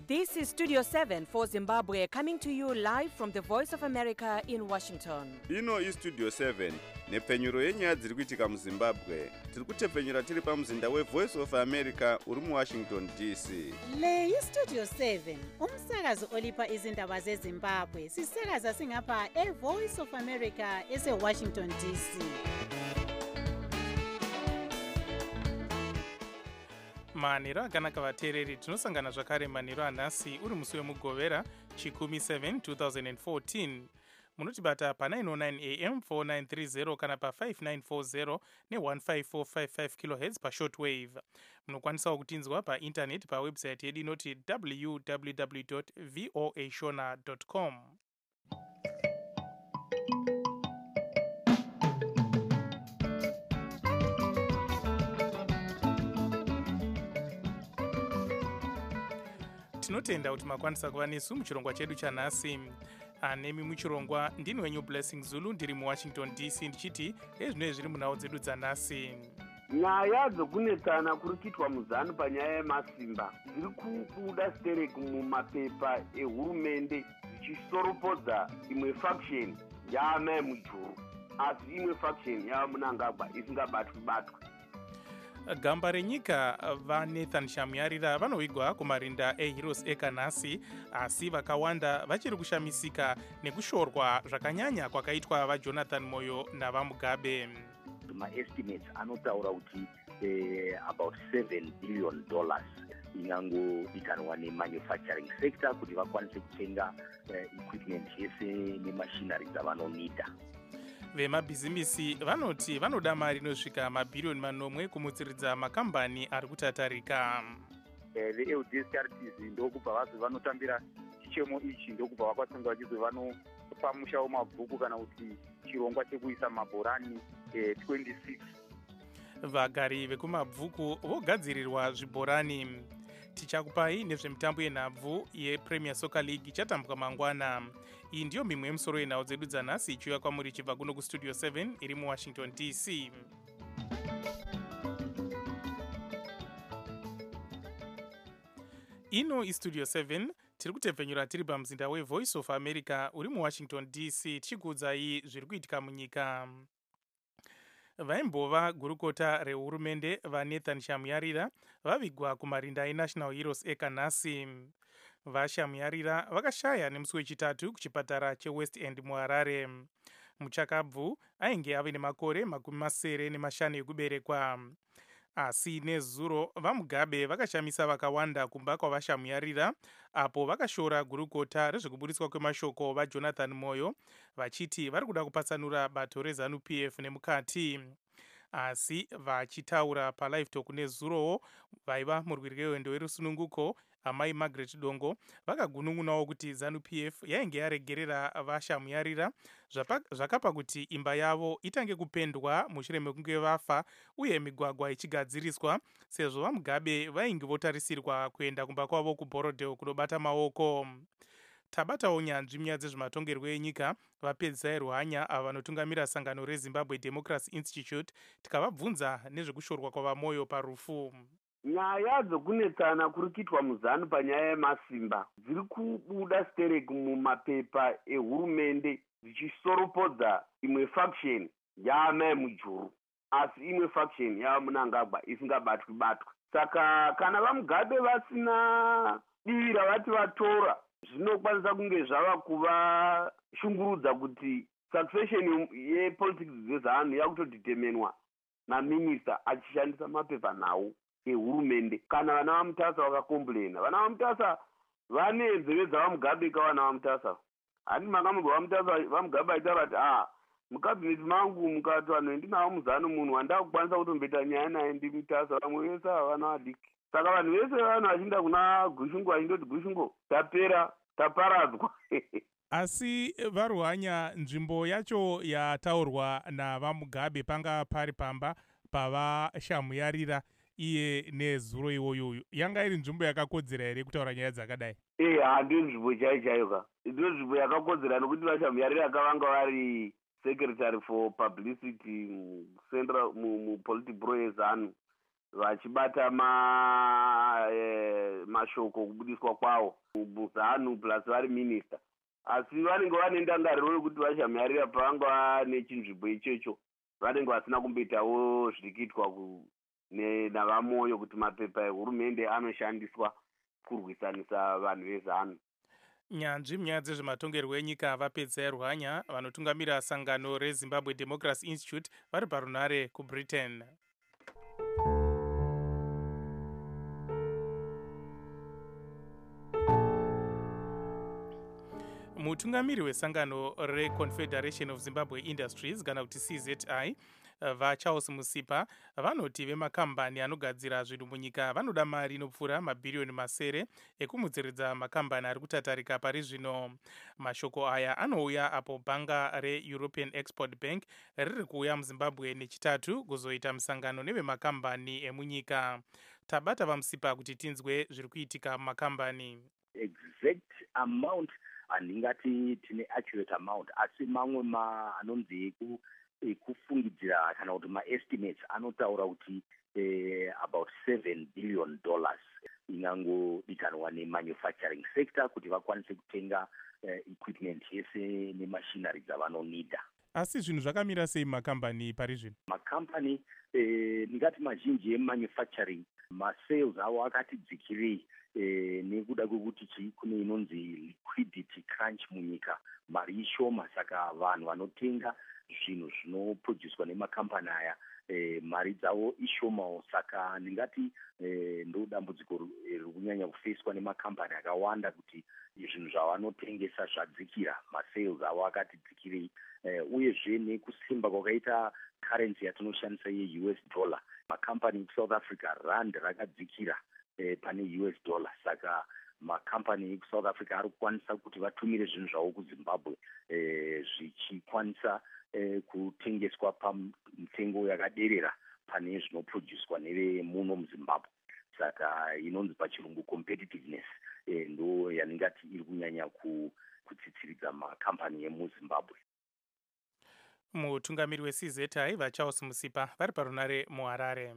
This is Studio 7 for Zimbabwe, coming to you live from the Voice of America in Washington. Ino iStudio 7 nepfenyuro yenyaya dziri kuitika muZimbabwe. Tiri kutepfenyura tiri pamuzinda weVoice of America uri muWashington DC. Le iStudio 7 umsakazo olipa izindaba zeZimbabwe. Sisakaza singapha eVoice of America eseWashington DC. manhero akanaka vateereri, tinosangana zvakare manhero anhasi uri musi wemugovera chikumi 7 2014. munotibata pa909 am 4930 kana pa5940 ne15455 kHz pashortwave. munokwanisawo kutinzwa paintaneti pawebsite yedu inoti www.voashona.com. tinotenda kuti makwanisa kuva nesu muchirongwa chedu chanhasi. anemi muchirongwa ndini wenyu Blessing Zulu, ndiri muWashington DC ndichiti ezvinoi zviri munhau dzedu dzanhasi. nyaya dzokunetsana kuri kuitwa muzanu panyaya yemasimba dziri kubuda stereki mumapepa ehurumende dzichisoropodza imwe faction yaama yemujuru, asi imwe faction yava munangagwa isingabatwi-batwi. gamba renyika vaNathan Shamyarira vanovigwa kumarinda eHeroes ekanhasi, asi vakawanda vachiri kushamisika nekushorwa zvakanyanya kwakaitwa vaJonathan Moyo navaMugabe. maestimates anotaura kuti about $7 billion ingangoitanwa nemanufacturing sector kuti vakwanise kutenga equipment yese nemachinery dzavanonida. vemabhizimisi vanoti vanoda mari inosvika mabhiriyoni manomwe kumutsiridza makambani ari kutatarika. veLDSRTs ndokubva vazi vanotambira chichemo ichi, ndokubva vakwatsonga vachizi vanopa mushawo mabhuku kana kuti chirongwa chekuisa mabhorani 26. vagari vekumabvuku vogadzirirwa zvibhorani. tichakupai nezvemitambo yenhabvu yePremier Soccer League ichatambwa mangwana. iyi ndiyo mimwe yemusoro yenhau dzedu dzanhasi ichiuya kwamuri chibva kuno kuStudio 7 iri muWashington DC. ino iStudio 7 tiri kutepfenyura tiri pamuzinda weVoice of America uri muWashington DC tichikuudzai zviri kuitika munyika. vaimbova gurukota rehurumende vaNathan Shamyarira vavigwa kumarinda eNational Heroes ekanhasi. vaShamyarira vakashaya nemusi wechitatu kuchipatara cheWest End muHarare. muchakabvu ainge ave nemakore 75 ekuberekwa. asi nezuro vaMugabe vakashamisa vakawanda kumba kwavaShamyarira, apo vakashora gurukota rezvekuburitswa kwemashoko vaJonathan Moyo vachiti vari kuda kupatsanura bato reZANU-PF nemukati. asi vachitaura palive talk nezurowo vaiva murwiri wehondo werusununguko amai Margaret Dongo vakagunun'unawo kuti ZANU-PF yainge yaregerera vaShamyarira zvakapa kuti imba yavo itange kupendwa mushure mekunge vafa uye migwagwa ichigadziriswa, sezvo vaMugabe vainge votarisirwa kuenda kumba kwavo kuBorodeo kunobata maoko. tabatawo nyanzvi munyaya dzezvematongerwo enyika vapedzisai Ruhanya ava vanotungamira sangano reZimbabwe Democracy Institute tikavabvunza nezvekushorwa kwavaMoyo parufu. nyaya dzokunetsana kuri kuitwa muzanu panyaya yemasimba dziri kubuda stereki mumapepa ehurumende dzichisoropodza imwe faction yaama yemujuru, asi imwe faction yava munangagwa isingabatwi-batwi. saka kana vaMugabe vasina divi ravati vatora, zvinokwanisa kunge zvava kuvashungurudza kuti succession yepolitics dzezanu yakutodhitemenwa naminista achishandisa mapepa nhau ehurumende. kana vana vaMutasa vakakomburena, vana vaMutasa vane nzeve dzavaMugabe kavana vaMutasa. handi makamurwa vaMugabe aitaura kuti mukabhineti mangu mukati vanhu ndinavo muzano munhu wandava kukwanisa kutombeta nyaya naye ndiMutasa, vamwe vese havana vadiki. saka vanhu vese vanhu vachinda kuna Gushungu vachindoti Gushungu tapera, taparadzwa. asi vaRuhanya, nzvimbo yacho yataurwa navaMugabe panga pari pamba pavaShamyarira iye nezuro iwoyo yanga iri nzvimbo yakakodzera here kutaura nyaya dzakadai? handiyo nzvimbo chaiyo ndiyo nzvimbo yakakodzera nokuti vaShamyarira akavanga vari secretary for publicity central mupolitburo yeZANU. vachibata mashoko kubudiswa kwawo muzanu plus vari minista, asi vanenge vane ndangariro yekuti vashamyarira pavanga nechinzvimbo ichocho vanenge vasina kumboitawo zviri kuitwa navamoyo kuti mapepa ehurumende anoshandiswa kurwisanisa vanhu vezanu. Nyanzvi munyaya dzezvematongerwo enyika vapedza yarwanya vanotungamira sangano reZimbabwe Democracy Institute vari parunare kuBritain. Mutungamiri wesangano reConfederation of Zimbabwe Industries kana kuti CZI vaCharles Musipa vanoti vemakambani anogadzira zvinhu munyika vanoda mari inopfuura mabhiriyoni masere ekumudzeredza makambani ari kutatarika pari zvino. Mashoko aya anouya apo bhanga reEuropean Export Bank riri kuuya muZimbabwe nechitatu kuzoita musangano nevemakambani emunyika. Tabata vaMusipa kuti tinzwe zviri kuitika mumakambani. Exact amount handingati tine accurate amount, asi mamwe anonzi ekufungidzira kana kuti maestimates anotaura kuti about $7 billion ingangodikanwa nemanufacturing sector kuti vakwanise kutenga equipment yese nemachinery dzavanonida. Asi zvinhu zvakamira sei makambani pari zvino? Makambani ndingati mazhinji emanufacturing masales avo akati dzikirei nekuda kwekuti kune inonzi liquidity crunch munyika, mari ishoma, saka vanhu vanotenga zvinhu zvinoproducwa nemakambani aya mari dzavo ishomawo, saka ndingati ndo dambudziko riri kunyanya kufeswa nemakambani akawanda kuti zvinhu zvavanotengesa zvadzikira, masales avo akati dzikirei, uyezve nekusimba kwakaita currency yatinoshandisa yeUS dollar. Makambani eSouth Africa rand rakadzikira pane US dollar, saka makambani eSouth Africa ari kukwanisa kuti vatumire zvinhu zvavo kuZimbabwe zvichikwanisa kutengeswa pamitengo yakaderera pane zvinoproducwa nevemuno muZimbabwe, saka inonzi pachirungu competitiveness ndo yaningati iri kunyanya kutsitsiridza makambani emuZimbabwe. Mutungamiri weCZI vaCharles Musipa vari parunare muHarare.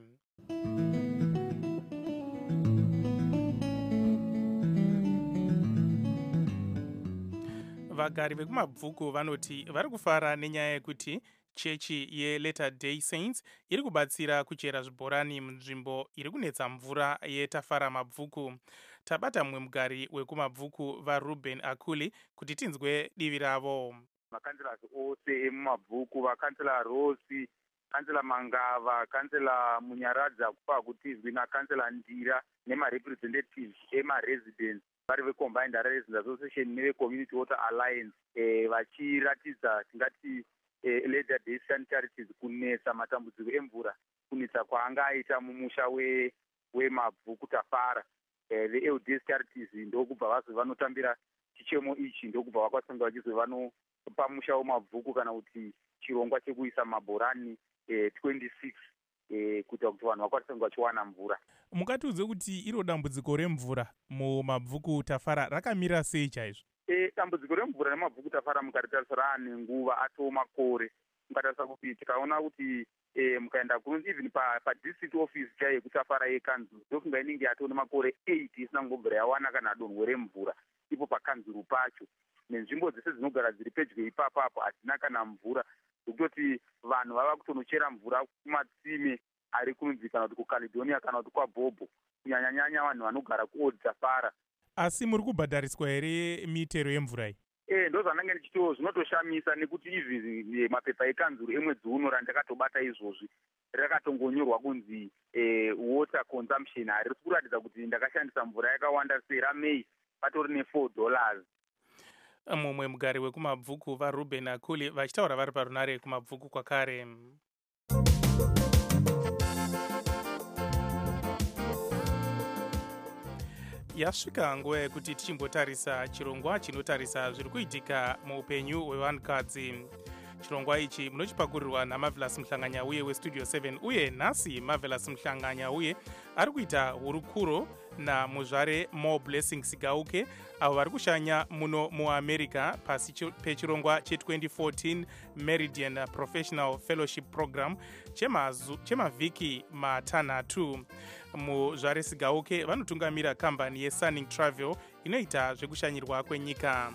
Vagari vekumabvuku vanoti vari kufara nenyaya yekuti chechi yeLatter Day Saints iri kubatsira kuchera zvibhorani munzvimbo iri kunetsa mvura yeTafara mabvuku. Tabata mumwe mugari wekumabvuku vaRuben Akuli kuti tinzwe divi ravo. Makanzela ose emumabvuku, vakansela Rosi, kansela Mangava, kansela Munyaradza kupa kutizwi nakanzela Ndira nemarepresentatives emaresidents vari veCombined Harare Residents Association neveCommunity Water Alliance vachiratidza tingati Latter Day Saint Charities kunetsa matambudziko emvura, kunetsa kwaanga aita mumusha wemabvuku Tafara. The LDS Charities ndokubva vazi vanotambira chichemo ichi, ndokubva vakwatsanga vachizwi vanopa musha wemabvuku kana kuti chirongwa chekuisa mabhorani 26 kuita kuti vanhu vakwatisanga vachiwana mvura. Mukatiudze kuti iro dambudziko remvura mumabvuku Tafara rakamira sei chaizvo? Dambudziko remvura nemabvuku Tafara mukaritarisa nenguva atoo makore, mukatarisa kuti tikaona kuti mukaenda kunzi even padistrict office chaiyo kuTafara yekanzuru ndofunga inenge yatoo nemakore 8 isina kumbobvira yawana kana donhwe remvura ipo pakanzuru pacho, nenzvimbo dzese dzinogara dziri pedyo ipapapo hadzina kana mvura, zokutoti vanhu vava kutonochera mvura kumatsime ari kunzi kana kuti kuCaledonia kana kuti kwaBhobho, kunyanyanyanya vanhu vanogara kuOld Tafara. Asi muri kubhadhariswa here mitero yemvura iyi? Ndo zvanenge ndichito zvinotoshamisa nekuti izvi mapepa ekanzuru emwedzi uno randakatobata izvozvi rakatongonyorwa kunzi water consumption harisi kuratidza kuti ndakashandisa mvura yakawanda sei, raMei patori ne$4. Mumwe mugari wekumabvuku vaRuben Akuli vachitaura vari parunare kumabvuku kwakare. Yasvika nguva yekuti tichimbotarisa chirongwa chinotarisa zviri kuitika muupenyu hwevanhukadzi. chirongwa ichi munochipakurirwa naMarvelous Mhlanganya uye westudio 7 uye nhasi Marvelous Mhlanganya uye ari kuita hurukuro namuzvare More Blessing Sigauke avo vari kushanya muno muamerica pasi pechirongwa che2014 Meridian Professional Fellowship Program chemavhiki matanhatu. Muzvare Sigauke vanotungamira kambani yeSunning Travel inoita zvekushanyirwa kwenyika.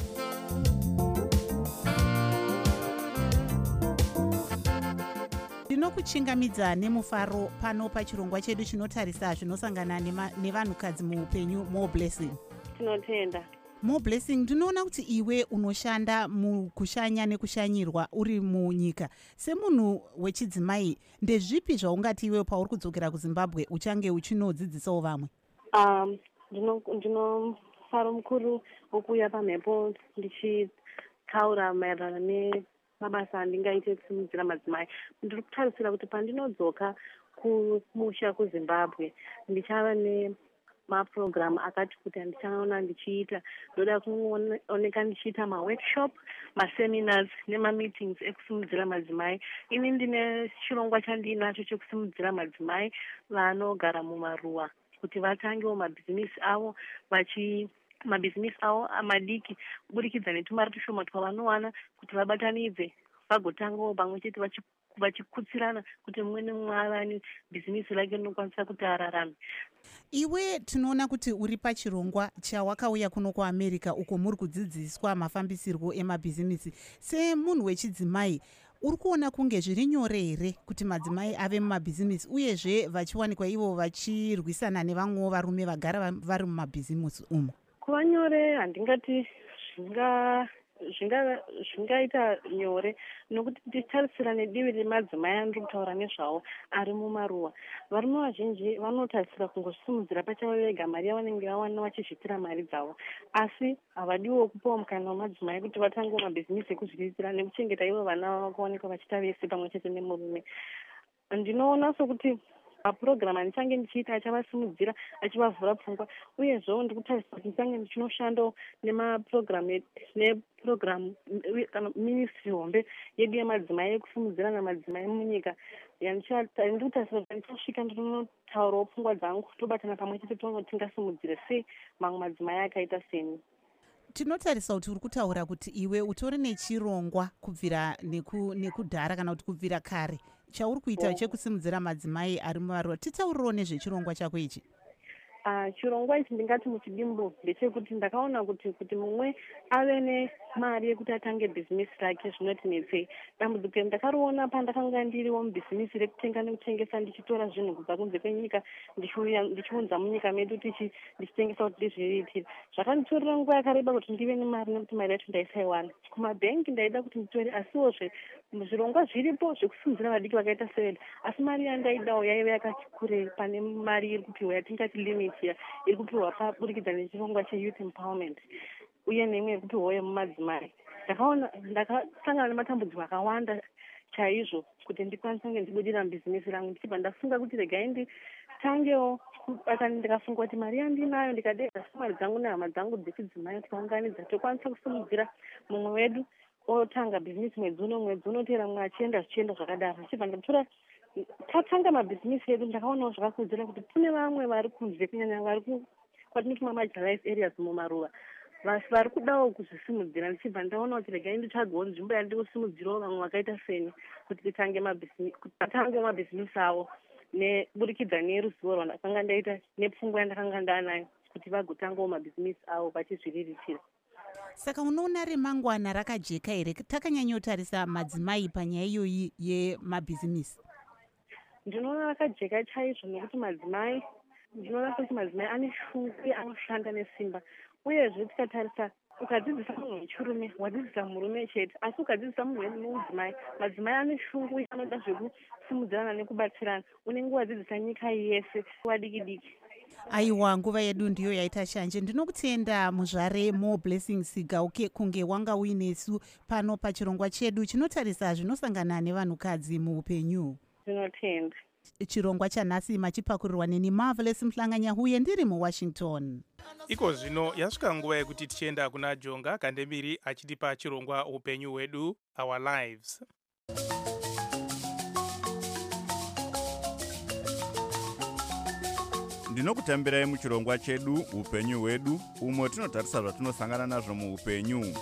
Ndinokuchingamidza nemufaro pano pachirongwa chedu chinotarisa zvinosangana nevanhukadzi muupenyu. More Blessing. Tinotenda. More Blessing, ndinoona kuti iwe unoshanda mukushanya nekushanyirwa uri munyika. Semunhu wechidzimai, ndezvipi zvaungati iwe pauri kudzokera kuZimbabwe uchange uchinodzidzisawo vamwe? Ndino mufaro mukuru wokuuya pamhepo ndichitaura maererano nemabasa andingaite kusimudzira madzimai. Ndiri kutarisira kuti pandinodzoka kumusha kuZimbabwe ndichava nemapurogiramu akati kuti ndichaona ndichiita. Ndoda kuoneka ndichiita maworkshop, maseminars nemameetings ekusimudzira madzimai. Ini ndine chirongwa chandinacho chekusimudzira madzimai vanogara mumaruwa kuti vatangewo mabhizinisi avo mabhizinisi avo amadiki kuburikidza netumari tushoma twavanowana kuti vabatanidze vagotangawo pamwe chete vachikutsirana kuti mumwe nemumwe avani bhizinisi rake rinokwanisa kuti ararame. Iwe tinoona kuti uri pachirongwa chawakauya kuno kuAmerica uko muri kudzidziswa mafambisirwo emabhizinisi. Semunhu wechidzimai, uri kuona kunge zviri nyore here kuti madzimai ave mumabhizinisi uyezve vachiwanikwa ivo vachirwisana nevamwewo varume vagara vari mumabhizinisi umo? Kuva nyore handingati zvingaita nyore, nokuti tichitarisira nedivi remadzimai andiri kutaura nezvavo ari mumaruwa. Varume vazhinji vanotarisira kungozvisimudzira pachavo vega, mari yavanenge vawana vachizvitira mari dzavo, asi havadiwo kupawo mukana wamadzimai kuti vatangewo mabhizinisi ekuzviriritira nekuchengeta ivo vana vavo kuonekwa vachita vese pamwe chete nemurume. Ndinoona sokuti mapurogiramu andichange ndichiita achavasimudzira, achivavhura pfungwa, uyezvo ndiri kutarisira kuti ndichange ndichinoshandawo nepurogiramu kana ministry hombe yedu yemadzimai ekusimudzira namadzimai munyika. Ndiri kutarisira kuti ndichasvika ndinotaurawo pfungwa dzangu, tobatana pamwe chete toona kuti tingasimudzire sei mamwe madzimai akaita seni. Tinotarisa kuti uri kutaura kuti iwe utori nechirongwa kubvira nekudhara kana kuti kubvira kare chauri kuita chekusimudzira madzimai ari mumaruwa. Titaurirewo nezvechirongwa chako ichi. Chirongwa ichi ndingati muchidimbu ndechekuti ndakaona kuti mumwe ave nemari yekuti atange bhizinisi rake zvinotinetsei. Dambudziko ndakariona pandakanga ndiriwo mubhizinisi rekutenga nekutengesa, ndichitora zvinhu kubva kunze kwenyika ndichiunza munyika medu ndichitengesa kuti ndizviriritire. Zvakanditorera nguva yakareba kuti ndive nemari nekuti mari yacho ndaisaiwana. Kumabhengi ndaida kuti nditore, asiwozve zvirongwa zviripo zvekusimudzira vadiki vakaita seveda, asi mari yandaidawo yaiva yakati kure pane mari iri kupiwa yatingati limit iri kupiwa paburikidza nechirongwa cheyouth empowerment uye neimwe iri kupiwawo yemumadzimai. Ndakasangana nematambudziko akawanda chaizvo kuti ndikwanisa kunge ndibudira mubhizinisi rangu, ndichibva ndafunga kuti regai nditangewo kubatana. Ndikafunga kuti mari yandinayo ndikadedza shamwari dzangu nehama dzangu dzechidzimai tikaunganidza tokwanisa kusimudzira mumwe wedu otanga bhizinisi mwedzi unoteera mumwe achienda zvichienda zvakadaro. Ndichibva ndatora tatanga mabhizinisi edu, ndakaonawo zvakakodzera kuti tine vamwe vari kunze, kunyanya vari kwatinoti mamarginalized areas mumaruwa, vari kudawo kuzvisimudzira. Ndichibva ndaona kuti regai nditsvagewo nzvimbo yandikusimudzirawo vamwe vakaita seni kuti titange mabhizinisi avo neburikidza neruzivo rwandakanga ndaita nepfungwa yandakanga ndanayo kuti vagotangawo mabhizinisi avo vachizviriritira. Saka unoona remangwana rakajeka here takanyanyotarisa madzimai panyaya iyoyi yemabhizinisi? Ndinoona rakajeka chaizvo, nekuti ndinoona kuti madzimai ane shungu uye anoshanda nesimba. Uyezve tikatarisa, ukadzidzisa munhu wechirume wadzidzisa murume chete, asi ukadzidzisa munhu wemudzimai, madzimai ane shungu uye anoda zvekusimudzirana nekubatsirana. Unenge wadzidzisa nyika yese wadiki diki. Aiwa, nguva yedu ndiyo yaita shanje. Ndinokutenda muzvare More Blessing Sigauke kunge wanga uinesu pano pachirongwa chedu chinotarisa zvinosangana nevanhukadzi muupenyu. Ndinotenda. chirongwa chanhasi machipakurirwa neni Marvelous Mhlanganya huye ndiri muWashington. Iko zvino yasvika nguva yekuti tichienda kuna Jonga Kandemiri achitipa chirongwa upenyu hwedu, Our Lives. Ndinokutambirai muchirongwa chedu upenyu hwedu, umwe tinotarisa zvatinosangana nazvo muupenyu.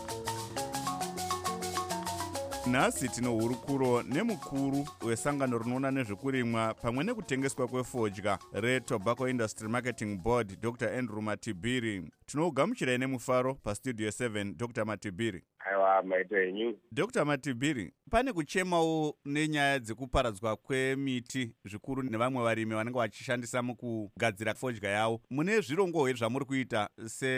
Nhasi tino hurukuro nemukuru wesangano rinoona nezvekurimwa pamwe nekutengeswa kwefodya reTobacco Industry Marketing Board, Dr. Andrew Matibiri. Tinogamuchirai nemufaro pastudio 7, Dr. Matibiri. Aiwa, maita enyu. Dr. Matibiri, pane kuchemawo nenyaya dzekuparadzwa kwemiti zvikuru nevamwe varimi vanenge vachishandisa mukugadzira fodya yavo. Mune zvirongo here zvamuri kuita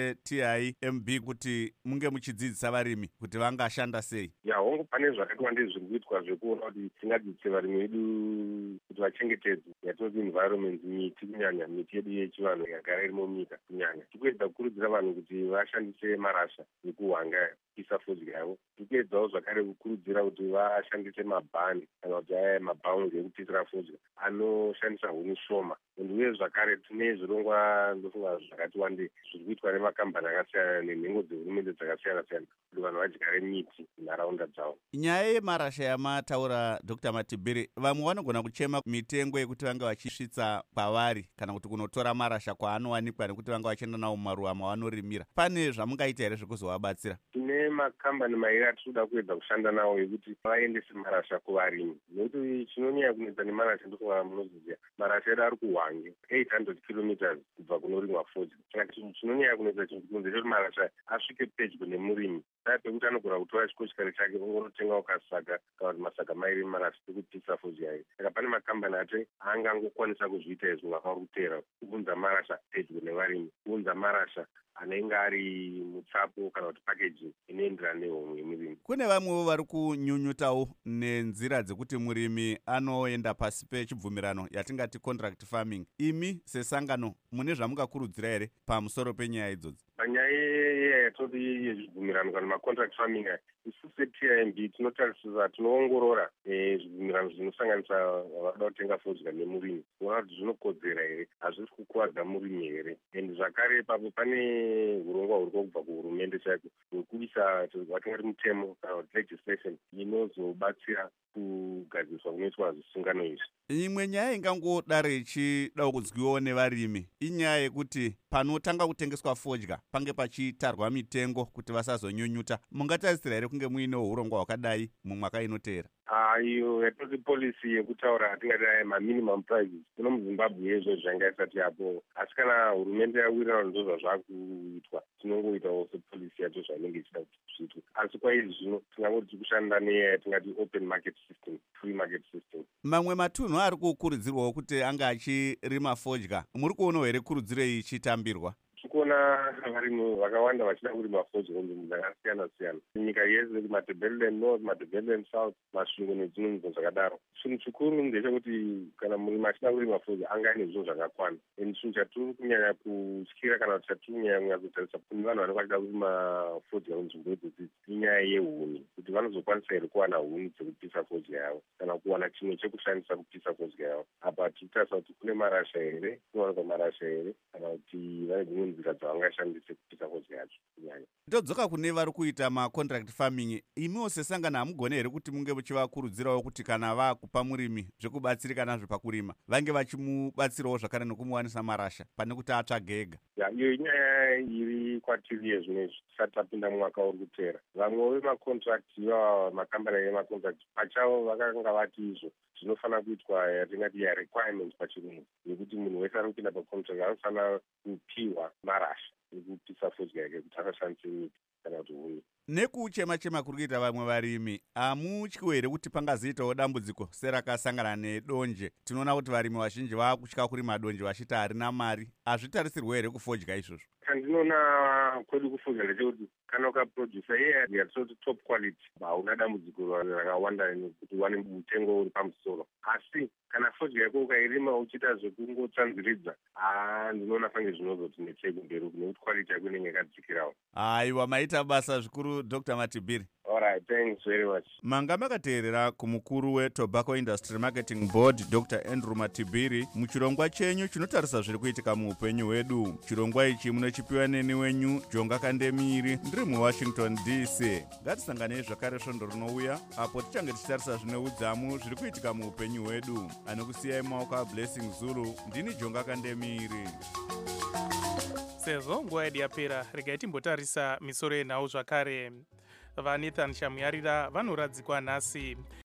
seTIMB kuti munge muchidzidzisa varimi kuti vangashanda sei? Hongu pane zvakaiwa ndezviri kuitwa zvekuona kuti tingadzidzise varimi vedu kuti vachengetedze yatinoti environment, miti kunyanya miti yedu yechivanhu yagara iri munyika kunyanya. Tikuedza kukurudzira vanhu kuti vashandise marasha ekuhwanga kuisa fodya yavo. Tikuedzawo zvakare kukurudzira kuti vashandise mabhani kana kuti mabhaunzi ekupisira fodya anoshandisa huni shoma. Uye zvakare tine zvirongwa ndofunga zvakati wandei zviri kuitwa nemakambani akasiyana nenhengo dzehurumende dzakasiyana siyana kuti vanhu vadyare miti munharaunda dzavo. Nyaya yemarasha yamataura, Dr. Matibiri, vamwe vanogona kuchema mitengo yekuti vange vachisvitsa kwavari kana kuti kunotora marasha kwaanowanikwa nekuti vange vachienda nawo mumaruwa mavanorimira. Pane zvamungaita here zvekuzovabatsira? Tine makambani mairi atinoda kuedza kushanda nawo ekuti vaendese marasha kuvarimi, nekuti chinonyanya kunetsa nemarasha ndofunga munoziziva marasha edu ari kuhwange 800 kilometers kubva kunorimwa fodya. Chinonyanya kunetsa chikunze chekuti marasha asvike pedyo nemurimi pekuti anogona kutora chikochikari chake ongonotengawo kasaga kana kuti masaga mairi marasha ekupisa fodya yayo. Saka pane makambani ati angangokwanisa kuzviita izvo vakauri kutera kuunza marasha pedyo nevarimi, kuunza marasha anenge ari mutsapo kana kuti packaging inoenderana nehomwe yemurimi. Kune vamwewo vari kunyunyutawo nenzira dzekuti murimi anoenda pasi pechibvumirano yatingati contract farming. Imi sesangano mune zvamungakurudzira here pamusoro penyaya idzodzo? Panyaya yatinoti yezvibvumirano kana macontract farming aya, isu seTIMB tinotarisira, tinoongorora zvibvumirano zvinosanganisa vanoda kutenga fodya nemurimi, kuona kuti zvinokodzera here, hazvisi kukuvadza murimi here. And zvakare ipapo pane hurongwa huri kubva kuhurumende chaiko hwekuisa vatingati mutemo kana kuti legislation inozobatsira kugadziriswa kunoitwa zvisungano izvi. Imwe nyaya ingangodaro ichidawo kunzwiwawo nevarimi inyaya yekuti panotanga kutengeswa fodya pange pachitarwa mitengo kuti vasazonyunyuta. Mungatarisira here kunge muinewo hurongwa hwakadai mumwaka inoteera? Iyo yatinoti policy yekutaura atingati maminimum prices kuno muZimbabwe izvo zvanga isati yapo, asi kana hurumende yawirirana ndozva zvakuitwa tinongoitawo sepolicy yacho zvainenge ichida kuti zviitwe. Asi kwaizvi zvino tingangoti tiri kushanda nenyaya yatingati open market system, free market system. Mamwe matunhu ari kukurudzirwawo kuti anga achirima fodya, muri kuonawo here kurudziro iyi ichitambirwa? Tikuona varimi vakawanda vachida kurima fodya kunzvimbo dzakasiyana siyana nyika yese, Matabeleland North, Matabeleland South, Masvingo nedzimwe nzvimbo zvakadaro. Chinhu chikuru ndechekuti kana murimi achida kurima fodya anga ane zvinhu zvakakwana. Chinhu chatiri kunyanya kutyira kana kuti chatiri kunyanya kutarisa kune vanhu vanenge vachida kurima fodya kunzvimbo idzodzi inyaya yehuni, kuti vanozokwanisa here kuwana huni dzekupisa fodya yavo kana kuwana chimwe chekushandisa kupisa fodya yavo. Apa tichitarisa kuti kune marasha here, kunowanikwa marasha here kana kuti vane dzimwe nzira dzavangashandise kupisa fodya yacho kunyanya. Todzoka kune vari kuita macontract farming, imiwo sesangana hamugone here kuti munge muchivakurudzirawo kuti kana vakupa murimi zvekubatsirika nazvo pakurima vange vachimubatsirawo zvakare nekumuwanisa marasha pane kuti atsvage ega? Iyo inyaya iri kwatiri yezvinezvi tisati tapinda mwaka uri kuteera. Vamwe vemacontract iva makambani emacontract pachavo vakanga vati izvo zvinofanira kuitwa yatingati requirement pachirungu, yekuti munhu wese ari kupinda pacontract anofanira kupiwa marasha ekupisa fodya yake kuti akashandise miti kana kuti huni. Nekuchema-chema kuri kuita vamwe varimi, hamutyiwo here kuti pangazoitawo dambudziko serakasangana nedonje? Tinoona kuti varimi vazhinji vakutya kurima donje vachiti harina mari. Hazvitarisirwo here kufodya izvozvo? Chandinoona kwedu kufodya ndechekuti kana ukaprodusa yatinoti top quality hauna dambudziko rakawanda kuti uwane mutengo uri pamusoro. Asi kana fodya yako ukairima uchiita zvekungotsanziridza, ndinoona fange zvinozotinetsei kumberi nekuti quality yako inenge yakadzikirawo. Aiwa, maita basa zvikuru Dr. Matibiri. Alright, thanks very much. Manga makateerera kumukuru weTobacco Industry Marketing Board Dr. Andrew Matibiri muchirongwa chenyu chinotarisa zviri kuitika muupenyu hwedu. Chirongwa ichi munochipiwa neni wenyu Jonga Kandemiri ndiri muWashington DC. Ngatisanganei zvakare svondo rinouya apo tichange tichitarisa zvine udzamu zviri kuitika muupenyu hwedu. Anokusiyai maoko aBlessing Zulu, ndini Jonga Kandemiri. Sezvo nguva yedu yapera, regai timbotarisa misoro yenhau zvakare. VaNathan Shamuyarira vanoradzikwa nhasi